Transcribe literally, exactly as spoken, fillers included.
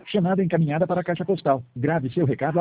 Chamada encaminhada para a caixa postal. Grave seu recado